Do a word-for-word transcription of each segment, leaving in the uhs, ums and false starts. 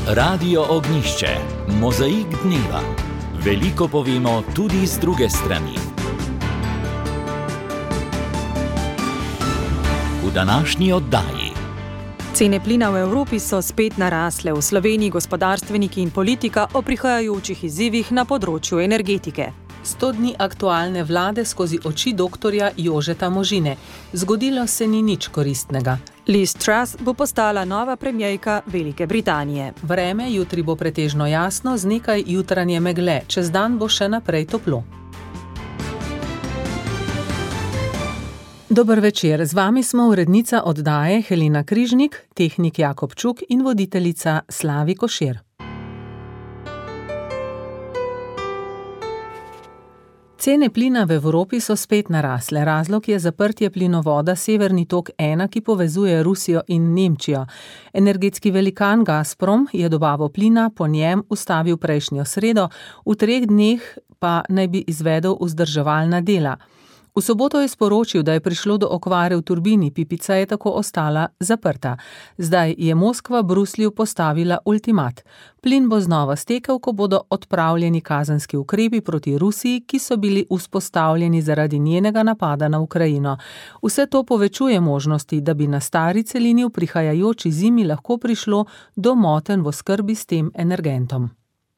Radio Ognjišče, mozaik dneva. Veliko povemo tudi z druge strani. V današnji oddaji. Cene plina v Evropi so spet narasle, v Sloveniji gospodarstveniki in politika o prihajajočih izzivih na področju energetike. Sto dni aktualne vlade skozi oči doktorja Jožeta Možine. Zgodilo se ni nič koristnega. Liz Truss bo postala nova premierka Velike Britanije. Vreme jutri bo pretežno jasno z nekaj jutranje megle, čez dan bo še naprej toplo. Dober večer, z vami smo urednica oddaje Helena Križnik, tehnik Jakob Čuk in voditeljica Slavi Košir. Cene plina v Evropi so spet narasle. Razlog je zaprtje plinovoda Severni tok ena, ki povezuje Rusijo in Nemčijo. Energetski velikan Gazprom je dobavo plina po njem ustavil prejšnjo sredo, v treh dneh pa naj bi izvedel vzdrževalna dela. V soboto je sporočil, da je prišlo do okvare v turbini, pipica je tako ostala zaprta. Zdaj je Moskva Bruslju postavila ultimat. Plin bo znova stekel, ko bodo odpravljeni kazenski ukrepi proti Rusiji, ki so bili vzpostavljeni zaradi njenega napada na Ukrajino. Vse to povečuje možnosti, da bi na stari celini v prihajajoči zimi lahko prišlo do motenj v oskrbi s tem energentom.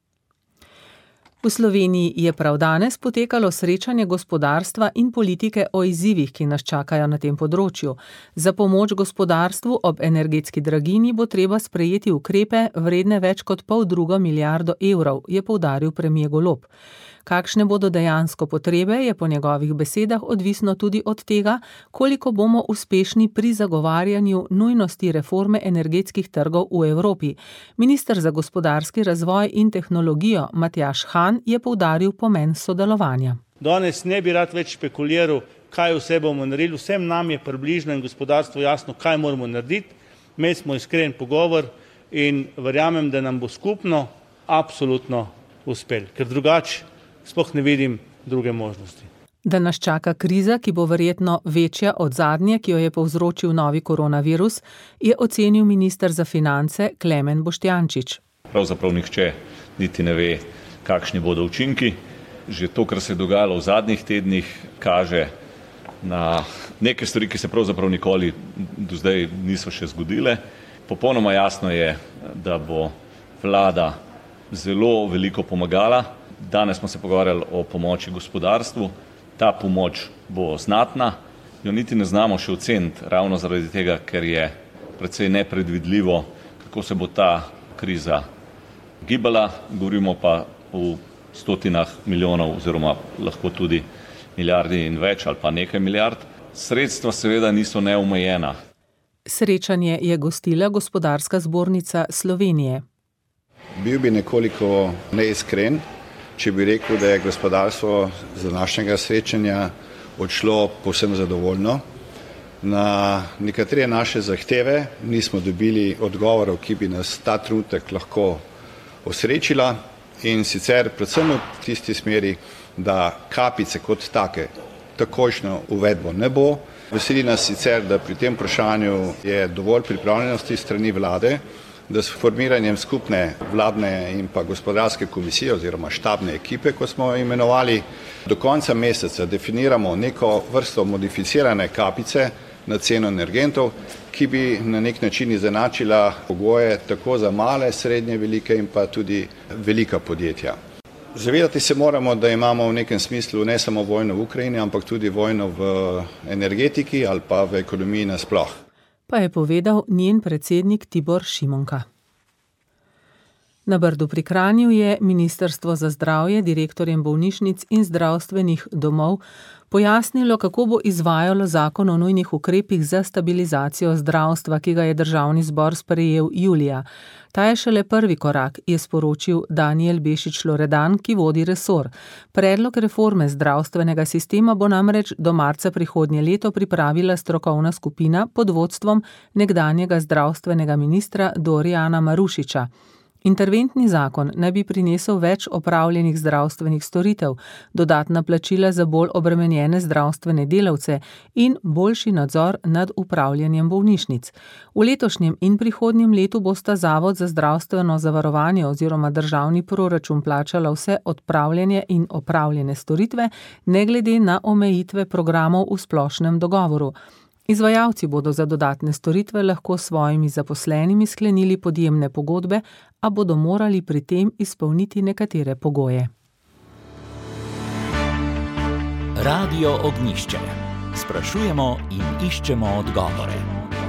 V Sloveniji je prav danes potekalo srečanje gospodarstva in politike o izzivih, ki nas čakajo na tem področju. Za pomoč gospodarstvu ob energetski draginji bo treba sprejeti ukrepe vredne več kot pol drugo milijardo evrov, je poudaril premier Golob. Kakšne bodo dejansko potrebe, je po njegovih besedah odvisno tudi od tega, koliko bomo uspešni pri zagovarjanju nujnosti reforme energetskih trgov v Evropi. Minister za gospodarski razvoj in tehnologijo Matjaž Han je poudaril pomen sodelovanja. Danes ne bi rad več špekuliral, kaj vse bomo naredili. Vsem nam je približno in gospodarstvo jasno, kaj moramo narediti. Mi smo iskren pogovor in verjamem, da nam bo skupno absolutno uspel, ker drugače sploh ne vidim druge možnosti. Da nas čaka kriza, ki bo verjetno večja od zadnje, ki jo je povzročil novi koronavirus, je ocenil minister za finance Klemen Boštjančič. Pravzaprav nihče niti ne ve, kakšni bodo učinki. Že to, kar se je dogajalo v zadnjih tednih, kaže na neke stvari, ki se pravzaprav nikoli do zdaj niso še zgodile. Popolnoma jasno je, da bo vlada zelo veliko pomagala. Danes smo se pogovarjali o pomoči gospodarstvu. Ta pomoč bo znatna, jo niti ne znamo še oceniti, ravno zaradi tega, ker je precej nepredvidljivo, kako se bo ta kriza gibala. Govorimo pa o stotinah milijonov oziroma lahko tudi milijardi in več ali pa nekaj milijard. Sredstva seveda niso neomejena. Srečanje je gostila Gospodarska zbornica Slovenije. Bil bi nekoliko neiskren, če bi rekel, da je gospodarstvo z današnjega srečanja odšlo povsem zadovoljno. Na nekatere naše zahteve nismo dobili odgovorov, ki bi nas ta trenutek lahko osrečila, in sicer predvsem v tisti smeri, da kapice kot take takojšnjo uvedbo ne bo. Veseli nas sicer, da pri tem vprašanju je dovolj pripravljenosti strani vlade, da s formiranjem skupne vladne in pa gospodarske komisije oziroma štabne ekipe, kot smo imenovali, do konca meseca definiramo neko vrsto modificirane kapice na ceno energentov, ki bi na nek način izenačila pogoje tako za male, srednje, velike in pa tudi velika podjetja. Zavedati se moramo, da imamo v nekem smislu ne samo vojno v Ukrajini, ampak tudi vojno v energetiki ali pa v ekonomiji nasploh. Pa je povedal njen predsednik Tibor Šimonka. Na Brdu pri Kranju je Ministrstvo za zdravje direktorjem bolnišnic in zdravstvenih domov pojasnilo, kako bo izvajalo zakon o nujnih ukrepih za stabilizacijo zdravstva, ki ga je Državni zbor sprejel julija. Ta je šele prvi korak, je sporočil Danijel Bešič Loredan, ki vodi resor. Predlog reforme zdravstvenega sistema bo namreč do marca prihodnje leto pripravila strokovna skupina pod vodstvom nekdanjega zdravstvenega ministra Dorijana Marušiča. Interventni zakon naj bi prinesel več opravljenih zdravstvenih storitev, dodatna plačila za bolj obremenjene zdravstvene delavce in boljši nadzor nad upravljanjem bolnišnic. V letošnjem in prihodnjem letu bosta Zavod za zdravstveno zavarovanje oziroma državni proračun plačala vse odpravljanje in opravljene storitve, ne glede na omejitve programov v splošnem dogovoru. Izvajalci bodo za dodatne storitve lahko s svojimi zaposlenimi sklenili podjemne pogodbe, a bodo morali pri tem izpolniti nekatere pogoje. Radio Ognjišče. Sprašujemo in iščemo odgovore.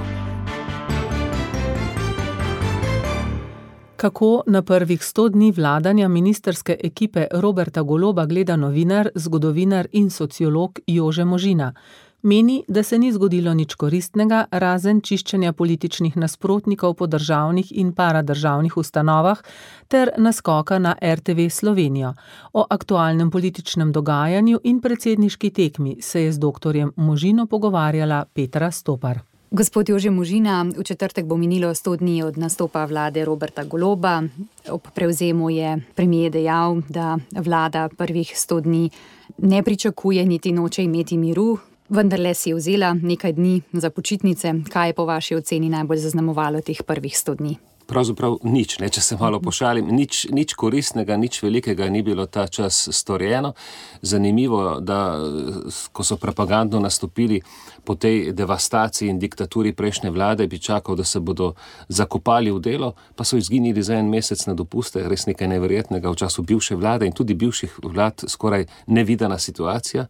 Kako na prvih sto dni vladanja ministrske ekipe Roberta Goloba gleda novinar, zgodovinar in sociolog Jože Možina? Meni, da se ni zgodilo nič koristnega, razen čiščenja političnih nasprotnikov po državnih in paradržavnih ustanovah ter naskoka na er te ve Slovenijo. O aktualnem političnem dogajanju in predsedniški tekmi se je z doktorjem Možino pogovarjala Petra Stopar. Gospod Jože Možina, v četrtek bo minilo sto dni od nastopa vlade Roberta Goloba. Ob prevzemu je premier dejal, da vlada prvih sto dni ne pričakuje niti noče imeti miru, vendarle si je vzela nekaj dni za počitnice. Kaj je po vaši oceni najbolj zaznamovalo teh prvih sto dni? Pravzaprav nič, ne, če se malo pošalim, nič, nič koristnega, nič velikega ni bilo ta čas storjeno. Zanimivo, da ko so propagandno nastopili po tej devastaciji in diktaturi prejšnje vlade, bi čakal, da se bodo zakopali v delo, pa so izginili za en mesec na dopuste, res nekaj neverjetnega v času bivše vlade in tudi bivših vlad, skoraj nevidena situacija.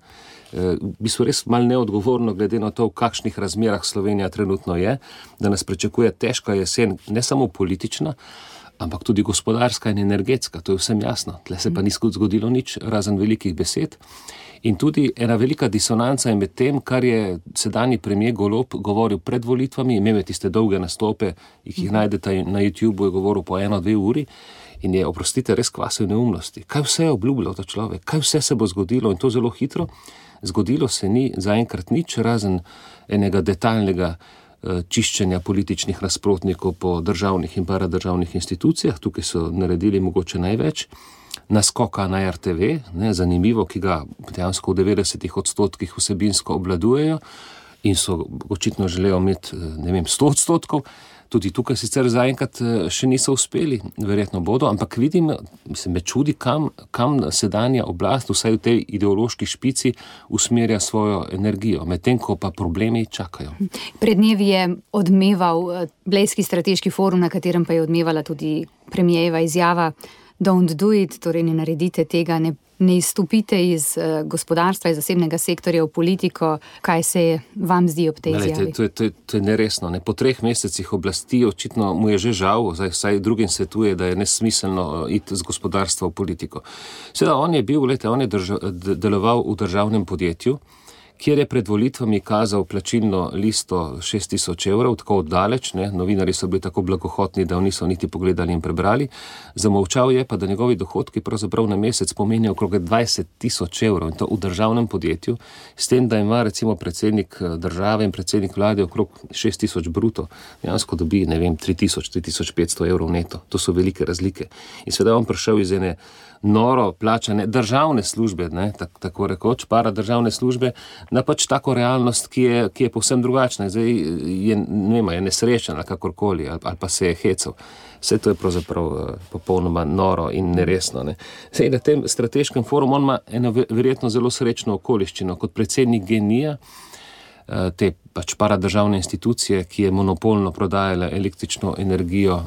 V bistvu res malo neodgovorno glede na to, v kakšnih razmerah Slovenija trenutno je, da nas pričakuje težka jesen, ne samo politična, ampak tudi gospodarska in energetska, to je vsem jasno. Tle se pa ni zgodilo nič, razen velikih besed. In tudi ena velika disonanca je med tem, kar je sedanji premier Golob govoril pred volitvami, imel je tiste dolge nastope, jih najdete na YouTubeu, je govoril po eno, dve uri, in je, oprostite, res kvasil neumnosti. Kaj vse je obljubljal ta človek? Kaj vse se bo zgodilo? In to zelo hitro. Zgodilo se ni zaenkrat nič, razen enega detaljnega čiščenja političnih nasprotnikov po državnih in paradržavnih institucijah. Tukaj so naredili mogoče največ. Naskoka na er te ve, ne, zanimivo, ki ga dejansko v devetdesetih odstotkih vsebinsko obvladujejo in so očitno želejo imeti, ne vem, sto odstotkov. Tudi tukaj sicer zaenkrat še niso uspeli, verjetno bodo, ampak vidim, mislim, me čudi, kam, kam sedanja oblast, vsaj v tej ideološki špici, usmerja svojo energijo, medtem ko pa problemi čakajo. Pred dnevi je odmeval Blejski strateški forum, na katerem pa je odmevala tudi premierjeva izjava Don't do it, torej ne naredite tega, ne, ne izstopite iz uh, gospodarstva, iz zasebnega sektorja v politiko. Kaj se vam zdi ob tej izjavi? To je, to je, to je neresno. Ne? Po treh mesecih oblasti očitno mu je že žal, zdaj vsaj drugim svetuje, da je nesmiselno iti z gospodarstva v politiko. Seveda on je bil, lete, on je drža, deloval v državnem podjetju, kjer je pred volitvami kazal plačilno listo šest tisoč evrov, tako oddaleč, ne, novinari so bili tako blagohotni, da niso niti pogledali in prebrali. Zamolčal je pa, da njegovi dohodki pravzaprav na mesec pomenijo okrog dvajset tisoč evrov in to v državnem podjetju, s tem, da ima recimo predsednik države in predsednik vlade okrog šest tisoč bruto, dejansko dobi, ne vem, tri tisoč, tri tisoč petsto evrov neto. To so velike razlike. In seveda on prišel iz ene noro plačane državne službe, ne, tak, tako rekoč, para državne službe, na pač tako realnost, ki je, ki je povsem drugačna. Zdaj je, ne vem, je nesrečen ali kakorkoli, ali, ali pa se je hecal. Vse to je pravzaprav popolnoma noro in neresno. Ne. Zdaj, na tem strateškem forumu on ima eno verjetno zelo srečno okoliščino. Kot predsednik genija, te pač paradržavne institucije, ki je monopolno prodajala električno energijo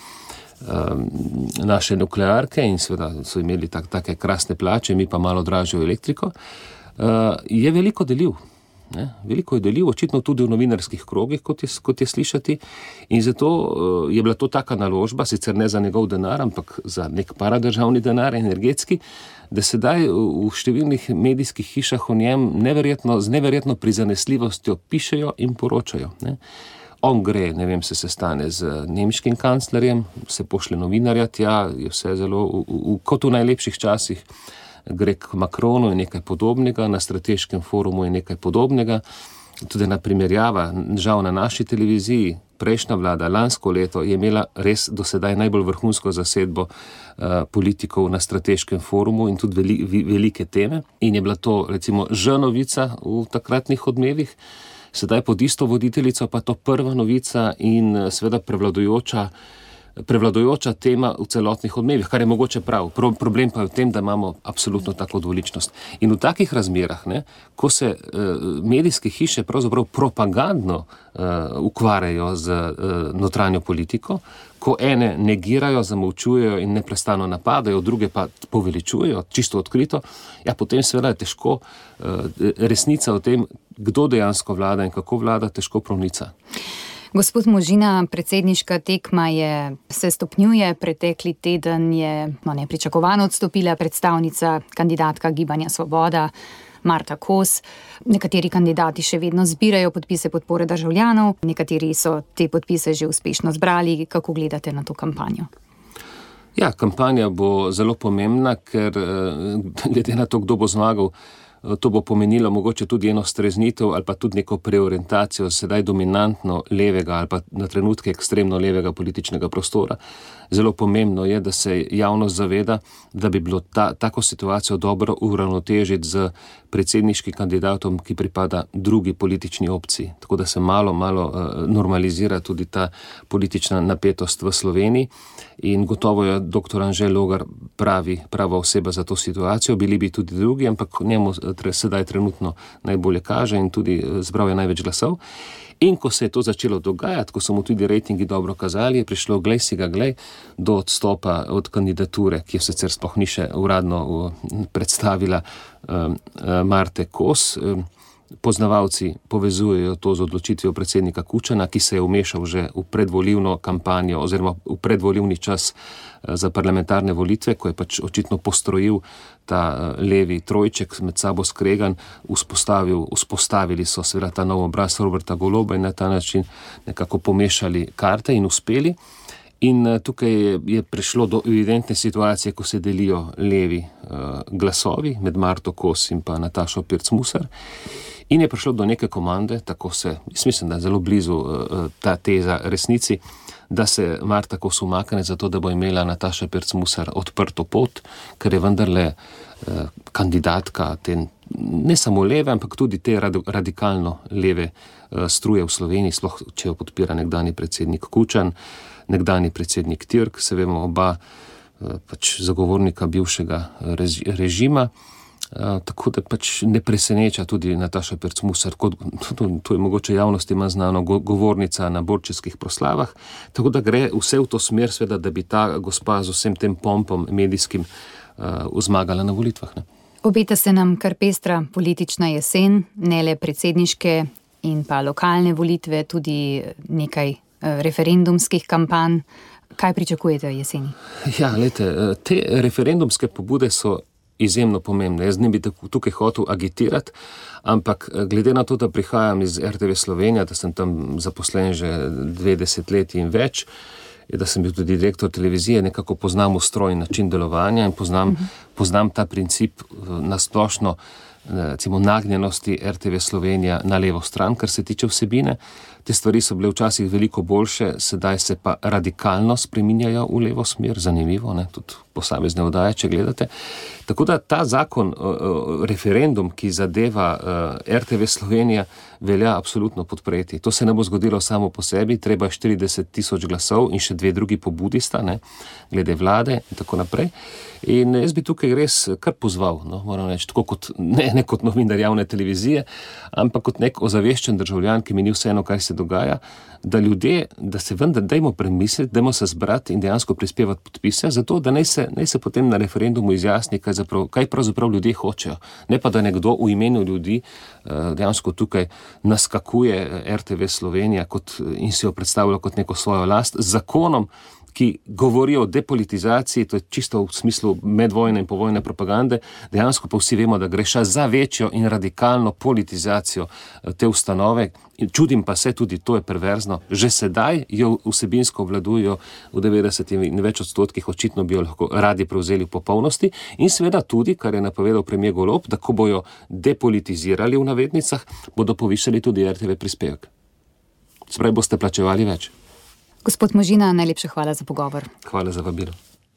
naše nuklearke in seveda so imeli tak, take krasne plače, mi pa malo dražjo elektriko, je veliko delil. Ne? Veliko je delil, očitno tudi v novinarskih krogih, kot je, kot je slišati, in zato je bila to taka naložba, sicer ne za njegov denar, ampak za nek paradržavni denar, energetski, da sedaj v številnih medijskih hišah o njem neverjetno, z neverjetno prizanesljivostjo pišejo in poročajo. Ne? On gre, ne vem, se sestane z nemškim kanclerjem, se pošle novinarja tja, je vse zelo, v, v, kot v najlepših časih, gre k Macronu in nekaj podobnega, na strateškem forumu je nekaj podobnega. tudi ena primerjava, žal na naši televiziji, prejšnja vlada, lansko leto, je imela res do sedaj najbolj vrhunsko zasedbo uh, politikov na strateškem forumu in tudi veli, velike teme. In je bila to recimo že novica v takratnih Odmevih, sedaj pod isto voditeljico pa to prva novica in seveda prevladujoča prevladujoča tema v celotnih Odmevih, kar je mogoče prav. Pro, problem pa je v tem, da imamo absolutno tako dvoličnost. In v takih razmerah, ne, ko se uh, medijske hiše pravzaprav propagandno uh, ukvarjajo z uh, notranjo politiko, ko ene negirajo, zamolčujejo in neprestano napadajo, druge pa poveličujejo, čisto odkrito, ja, potem seveda je težko uh, resnica o tem, kdo dejansko vlada in kako vlada, težko pronica. Gospod Možina, predsedniška tekma je, se stopnjuje. Pretekli teden je no, nepričakovano odstopila predstavnica kandidatka Gibanja Svoboda, Marta Kos. Nekateri kandidati še vedno zbirajo podpise podpore državljanov, nekateri so te podpise že uspešno zbrali. Kako gledate na to kampanjo? Ja, kampanja bo zelo pomembna, ker glede na to, kdo bo zmagal, to bo pomenilo mogoče tudi eno streznitev ali pa tudi neko preorientacijo sedaj dominantno levega ali pa na trenutke ekstremno levega političnega prostora. Zelo pomembno je, da se javnost zaveda, da bi bilo ta, tako situacijo dobro uravnotežiti z predsedniškim kandidatom, ki pripada drugi politični opciji. Tako da se malo, malo uh, normalizira tudi ta politična napetost v Sloveniji. In gotovo je doktor Anže Logar pravi, prava oseba za to situacijo, bili bi tudi drugi, ampak njemu tre, sedaj trenutno najbolje kaže in tudi zbral je največ glasov. In ko se je to začelo dogajati, ko so mu tudi rejtingi dobro kazali, je prišlo, glej si ga glej, do odstopa od kandidature, ki jo sicer sploh ni še uradno predstavila um, Marte Kos. Um, Poznavalci povezujejo to z odločitvijo predsednika Kučana, ki se je vmešal že v predvolilno kampanjo oziroma v predvolilni čas za parlamentarne volitve, ko je pač očitno postrojil ta levi trojček med sabo skregan, vzpostavil, vzpostavili so seveda ta nov obraz Roberta Goloba in na ta način nekako pomešali karte in uspeli. In tukaj je, je prišlo do evidentne situacije, ko se delijo levi uh, glasovi med Marto Kos in pa Natašo Pirc Musar. In je prišlo do neke komande, tako se, mislim, da je zelo blizu uh, ta teza resnici, da se Marta Kos umakne zato, da bo imela Nataša Pirc Musar odprto pot, ker je vendarle uh, kandidatka te ne samo leve, ampak tudi te rad, radikalno leve uh, struje v Sloveniji, sploh če jo podpira nekdani predsednik Kučan, nekdani predsednik Tirk, se vemo oba uh, pač zagovornika bivšega rež, režima. Uh, tako da pač ne preseneča tudi Nataša Pirc Musar, kot, to, to je mogoče javnosti manj znano, go, govornica na borčeskih proslavah, tako da gre vse v to smer, sveda, da bi ta gospa z vsem tem pompom medijskim uh, zmagala na volitvah. Ne? Obeta se nam kar pestra politična jesen, ne le predsedniške in pa lokalne volitve, tudi nekaj uh, referendumskih kampanj. Kaj pričakujete jeseni? Ja, lejte, te referendumske pobude so izjemno pomembne. Jaz ne bi tukaj hotel agitirati, ampak glede na to, da prihajam iz R T V Slovenija, da sem tam zaposlen že dve desetletji in več, da sem bil tudi direktor televizije, nekako poznam ustroj in način delovanja in poznam, uh-huh. poznam ta princip nasplošno recimo nagnjenosti R T V Slovenija na levo stran, kar se tiče vsebine. Te stvari so bile včasih veliko boljše, sedaj se pa radikalno spreminjajo v levo smer, zanimivo, ne, tudi posamezne oddaje, če gledate. Tako da ta zakon, referendum, ki zadeva R T V Slovenija, velja absolutno podpreti. To se ne bo zgodilo samo po sebi, treba štirideset tisoč glasov in še dve drugi pobudi sta, ne, glede vlade in tako naprej. In jaz bi tukaj res kar pozval, no, moram reči, tako kot, ne, ne kot novinar javne televizije, ampak kot nek ozaveščen državljan, ki mi ni vseeno, kaj se dogaja, da ljudje, da se vendar dajmo premisliti, dajmo se zbrati in dejansko prispevati podpise, zato da naj se, naj se potem na referendumu izjasni, kaj, zaprav, kaj pravzaprav ljudje hočejo. Ne pa, da nekdo v imenu ljudi dejansko tukaj naskakuje R T V Slovenija kot, in si jo predstavlja kot neko svojo last z zakonom, ki govorijo o depolitizaciji, to je čisto v smislu medvojne in povojne propagande, dejansko pa vsi vemo, da gre še za večjo in radikalno politizacijo te ustanove. In čudim pa se, tudi to je perverzno, že sedaj jo vsebinsko obvladujo v devetdesetih in več odstotkih, očitno bi jo lahko radi prevzeli v popolnosti in seveda tudi, kar je napovedal premier Golob, da ko bojo depolitizirali v navednicah, bodo povišali tudi er te ve prispevek. Spravi, boste plačevali več. Gospod Možina, najlepša hvala za pogovor. Hvala za vabilo.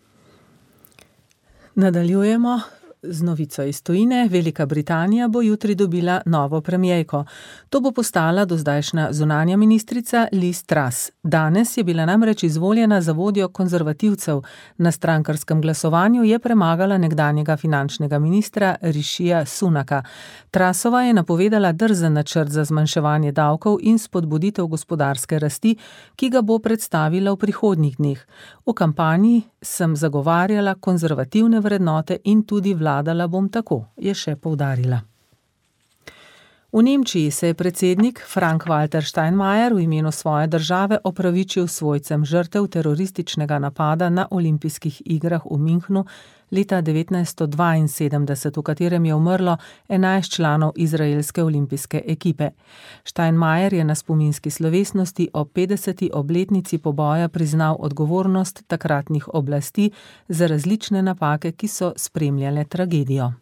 Nadaljujemo z novico iz tujine. Velika Britanija bo jutri dobila novo premierko. To bo postala dozdajšnja zunanja ministrica Liz Truss. Danes je bila namreč izvoljena za vodjo konzervativcev. Na strankarskem glasovanju je premagala nekdanjega finančnega ministra Rishija Sunaka. Trussova je napovedala drzen načrt za zmanjševanje davkov in spodbuditev gospodarske rasti, ki ga bo predstavila v prihodnjih dneh. V kampanji sem zagovarjala konzervativne vrednote in tudi vladala bom tako, je še poudarila. V Nemčiji se je predsednik Frank-Walter Steinmeier v imenu svoje države opravičil svojcem žrtev terorističnega napada na olimpijskih igrah v Münchnu leta devetnajststo dvainsedemdeset, v katerem je umrlo enajst članov izraelske olimpijske ekipe. Steinmeier je na spominski slovesnosti o petdeseti obletnici poboja priznal odgovornost takratnih oblasti za različne napake, ki so spremljale tragedijo.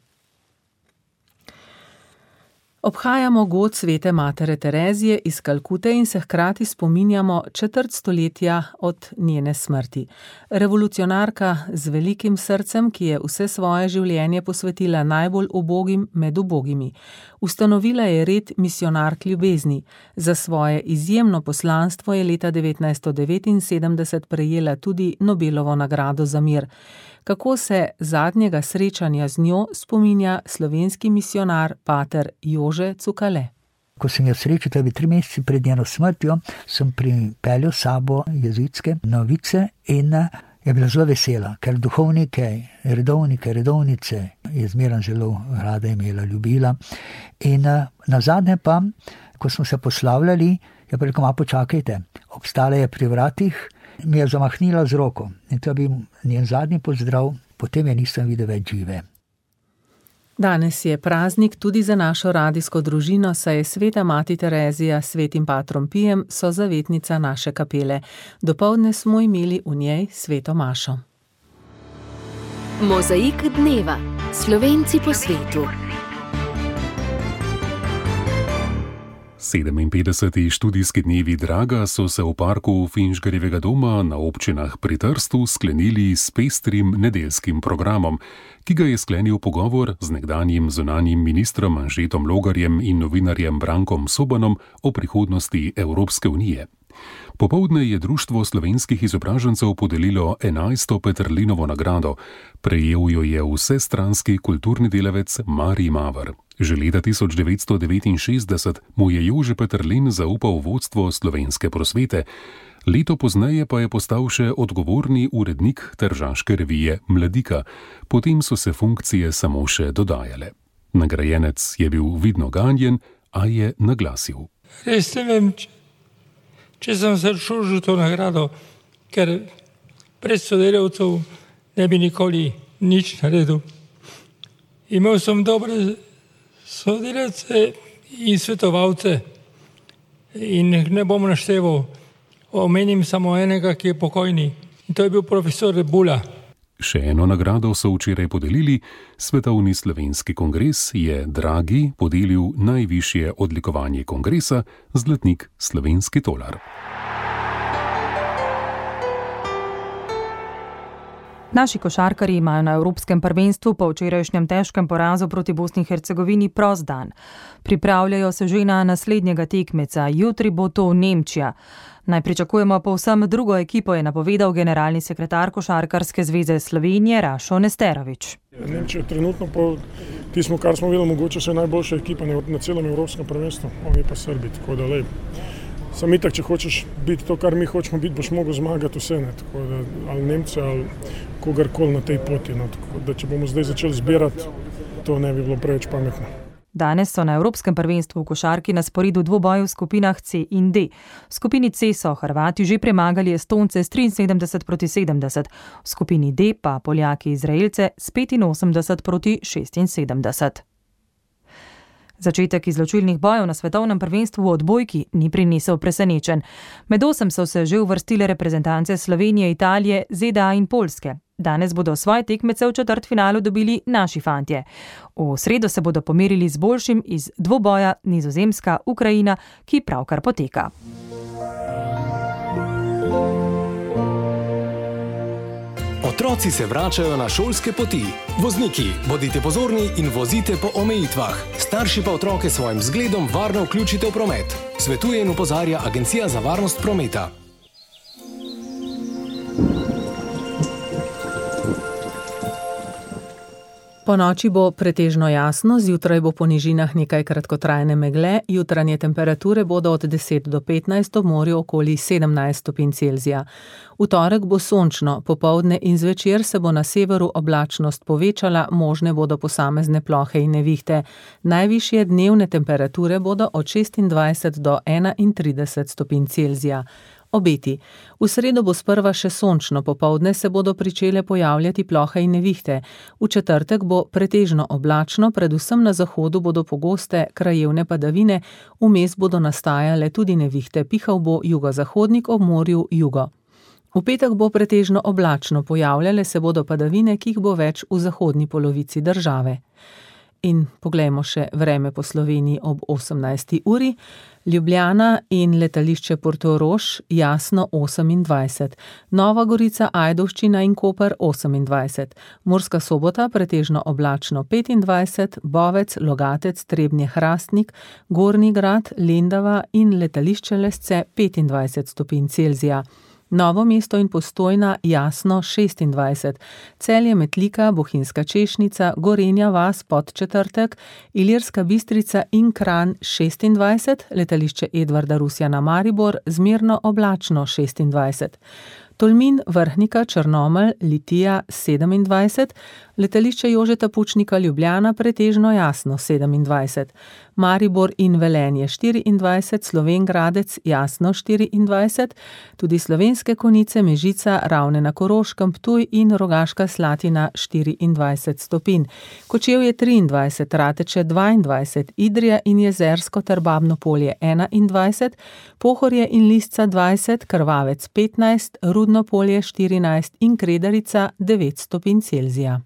Obhajamo god svete matere Terezije iz Kalkute in se hkrati spominjamo četrt stoletja od njene smrti. Revolucionarka z velikim srcem, ki je vse svoje življenje posvetila najbolj ubogim med ubogimi. Ustanovila je red misionark ljubezni. Za svoje izjemno poslanstvo je leta devetnajststo devetinsedemdeset prejela tudi Nobelovo nagrado za mir. Kako se zadnjega srečanja z njo spominja slovenski misionar pater Jože Cukale. Ko sem jo srečal, da bi tri mesece pred njeno smrtjo, sem pripeljal sabo jezuitske novice in je bila zelo vesela, ker duhovnike, redovnike, redovnice je zmeraj zelo rada imela, ljubila. In nazadnje pa, ko smo se poslavljali, je pa rekel, ma počakajte, obstala je pri vratih, mi je zamahnila z roko in to je bil njen zadnji pozdrav, potem je nisem videl več žive. Danes je praznik tudi za našo radijsko družino, saj je sveta mati Terezija s svetim patrom Pijem so zavetnica naše kapele. Dopoldne smo imeli v njej sveto mašo. Mozaik dneva. Slovenci po svetu. sedeminpetdeseti študijski dnevi Draga so se v parku Finžgarjevega doma na občinah pri Trstu sklenili s pestrim nedeljskim programom, ki ga je sklenil pogovor z nekdanjim zunanjim ministrom Anžetom Logarjem in novinarjem Brankom Sobanom o prihodnosti Evropske unije. Popoldne je Društvo slovenskih izobražencev podelilo enajsto Peterlinovo nagrado. Prejel jo je vsestranski kulturni delavec Marij Maver. Že leta tisoč devetsto devetinšestdeset mu je Jože Peterlin zaupal vodstvo slovenske prosvete, leto pozneje pa je postal še odgovorni urednik tržaške revije Mladika, potem so se funkcije samo še dodajale. Nagrajenec je bil vidno ganjen, a je naglasil. Res ne vem, če, če sem se zaslužil to nagrado, ker pred sodelavcev ne bi nikoli nič naredil. Imel sem dobre sodelavce in svetovalce in ne bom našteval, omenim samo enega, ki je pokojni, in to je bil profesor Rebula. Še eno nagrado so včeraj podelili. Svetovni slovenski kongres je Dragi podelil najvišje odlikovanje kongresa, zlatnik slovenski tolar. Naši košarkarji imajo na Evropskem prvenstvu po včerajšnjem težkem porazu proti Bosni in Hercegovini prost dan. Pripravljajo se že na naslednjega tekmeca, jutri bo to Nemčija. Naj pričakujemo povsem drugo ekipo, je napovedal generalni sekretar Košarkarske zveze Slovenije Rašo Nesterović. Nemčija trenutno po tismo, kar smo videli, mogoče še najboljša ekipa na celem Evropskem prvenstvu, oni pa Srbi, tako da lej. Sam itak, če hočeš biti to, kar mi hočemo biti, boš mogel zmagati vse, ne, tako da ali Nemce, ali kogarkoli na tej poti, no, tako da če bomo zdaj začeli zbirati, to ne bi bilo preveč pametno. Danes so na Evropskem prvenstvu v košarki na sporedu dvoboji v skupinah C in D. V skupini C so Hrvati že premagali Estonce s triinsedemdeset proti sedemdeset, v skupini D pa Poljaki Izraelce s petinosemdeset proti šestinsedemdeset. Začetek izločilnih bojev na svetovnem prvenstvu v odbojki ni prinesel presenečenj. Med osem so se že uvrstile reprezentance Slovenije, Italije, Z D A in Poljske. Danes bodo svoje tekmece v četrtfinalu dobili naši fantje. V sredo se bodo pomerili z boljšim iz dvoboja Nizozemska, Ukrajina, ki pravkar poteka. Otroci se vračajo na šolske poti. Vozniki, bodite pozorni in vozite po omejitvah. Starši pa otroke svojim zgledom varno vključite v promet. Svetuje in opozarja Agencija za varnost prometa. Po noči bo pretežno jasno, zjutraj bo po nižinah nekaj kratkotrajne megle, jutranje temperature bodo od deset do petnajst, ob morju okoli sedemnajst stopinj Celzija. V torek bo sončno, popoldne in zvečer se bo na severu oblačnost povečala, možne bodo posamezne plohe in nevihte. Najvišje dnevne temperature bodo od šestindvajset do enaintrideset stopinj Celzija. Obeti. V sredo bo sprva še sončno, popoldne se bodo pričele pojavljati plohe in nevihte. V četrtek bo pretežno oblačno, predvsem na zahodu bodo pogoste krajevne padavine, vmes bodo nastajale tudi nevihte, pihal bo jugozahodnik, ob morju jugo. V petek bo pretežno oblačno, pojavljale se bodo padavine, ki jih bo več v zahodni polovici države. In poglejmo še vreme po Sloveniji ob osemnajsti uri. Ljubljana in letališče Portorož jasno osemindvajset, Nova Gorica, Ajdovščina in Koper osemindvajset, Murska Sobota pretežno oblačno petindvajset, Bovec, Logatec, Trebnje, Hrastnik, Gornji Grad, Lendava in letališče Lesce petindvajset stopinj Celzija. Novo mesto in Postojna jasno šestindvajset, Celje, Metlika, Bohinjska Češnica, Gorenja vas, Podčetrtek, Ilirska Bistrica in Kranj šestindvajset, letališče Edvarda Rusjana Maribor zmerno oblačno šestindvajset. Tolmin, Vrhnika, Črnomelj, Litija sedemindvajset, letališče Jožeta Pučnika Ljubljana pretežno jasno sedemindvajset, Maribor in Velenje štiriindvajset, Slovenj Gradec jasno štiriindvajset, tudi Slovenske Konjice, Mežica, Ravne na Koroškem, Ptuj in Rogaška Slatina štiriindvajset stopinj, Kočevje triindvajset, Rateče dvaindvajset, Idrija in Jezersko ter Babno Polje enaindvajset, Pohorje in Lisca dvajset, Krvavec petnajst, Rudno Polje štirinajst in Kredarica devet stopinj Celzija.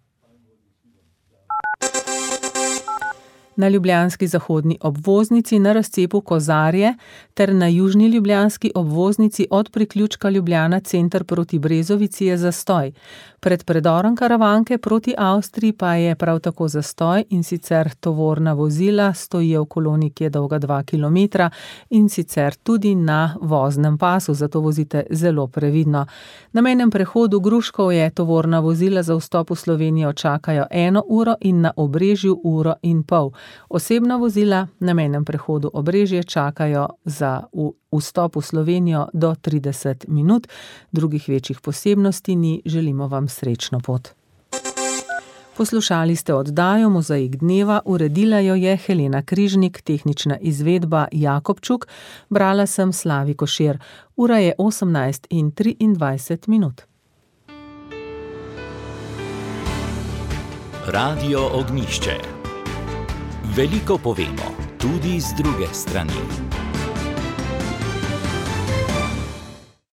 Na ljubljanski zahodni obvoznici na razcepu Kozarje ter na južni ljubljanski obvoznici od priključka Ljubljana center proti Brezovici je zastoj. Pred predorom Karavanke proti Avstriji pa je prav tako zastoj, in sicer tovorna vozila stojijo v koloni, ki je dolga dva kilometra, in sicer tudi na voznem pasu, zato vozite zelo previdno. Na mejnem prehodu Gruškovje tovorna vozila za vstop v Slovenijo čakajo eno uro in na Obrežju uro in pol. Osebna vozila na mejnem prehodu Obrežje čakajo za vstop v Slovenijo do trideset minut. Drugih večjih posebnosti ni, želimo vam srečno pot. Poslušali ste oddajo Mozaik dneva, uredila jo je Helena Križnik, tehnična izvedba Jakobčuk, brala sem Slavi Košir. Ura je osemnajst in triindvajset minut. Radio Ognjišče. Veliko povemo, tudi z druge strani.